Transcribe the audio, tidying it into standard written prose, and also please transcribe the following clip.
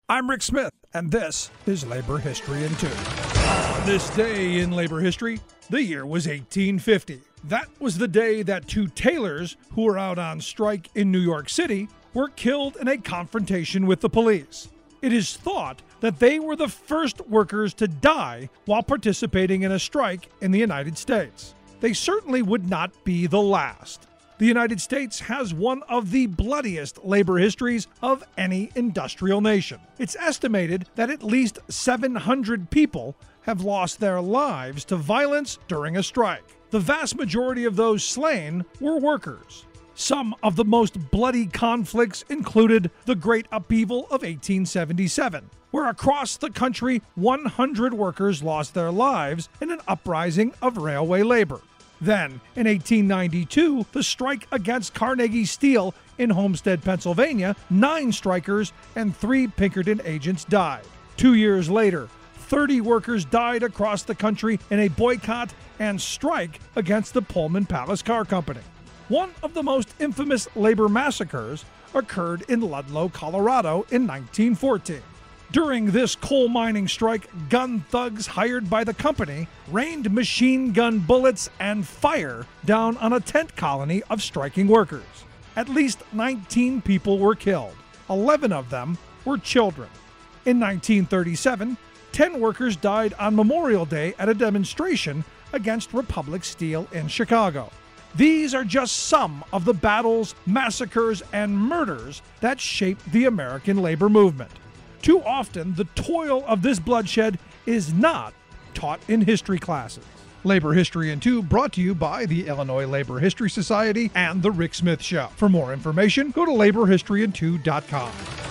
I'm Rick Smith, and this is Labor History in 2. On this day in labor history, the year was 1850. That was the day that two tailors who were out on strike in New York City were killed in a confrontation with the police. It is thought that they were the first workers to die while participating in a strike in the United States. They certainly would not be the last. The United States has one of the bloodiest labor histories of any industrial nation. It's estimated that at least 700 people have lost their lives to violence during a strike. The vast majority of those slain were workers. Some of the most bloody conflicts included the Great Upheaval of 1877, where across the country 100 workers lost their lives in an uprising of railway labor. Then, in 1892, the strike against Carnegie Steel in Homestead, Pennsylvania, 9 strikers and 3 Pinkerton agents died. 2 years later, 30 workers died across the country in a boycott and strike against the Pullman Palace Car Company. One of the most infamous labor massacres occurred in Ludlow, Colorado in 1914. During this coal mining strike, gun thugs hired by the company rained machine gun bullets and fire down on a tent colony of striking workers. At least 19 people were killed. 11 of them were children. In 1937, 10 workers died on Memorial Day at a demonstration against Republic Steel in Chicago. These are just some of the battles, massacres, and murders that shaped the American labor movement. Too often, the toil of this bloodshed is not taught in history classes. Labor History in 2 brought to you by the Illinois Labor History Society and The Rick Smith Show. For more information, go to laborhistoryin2.com.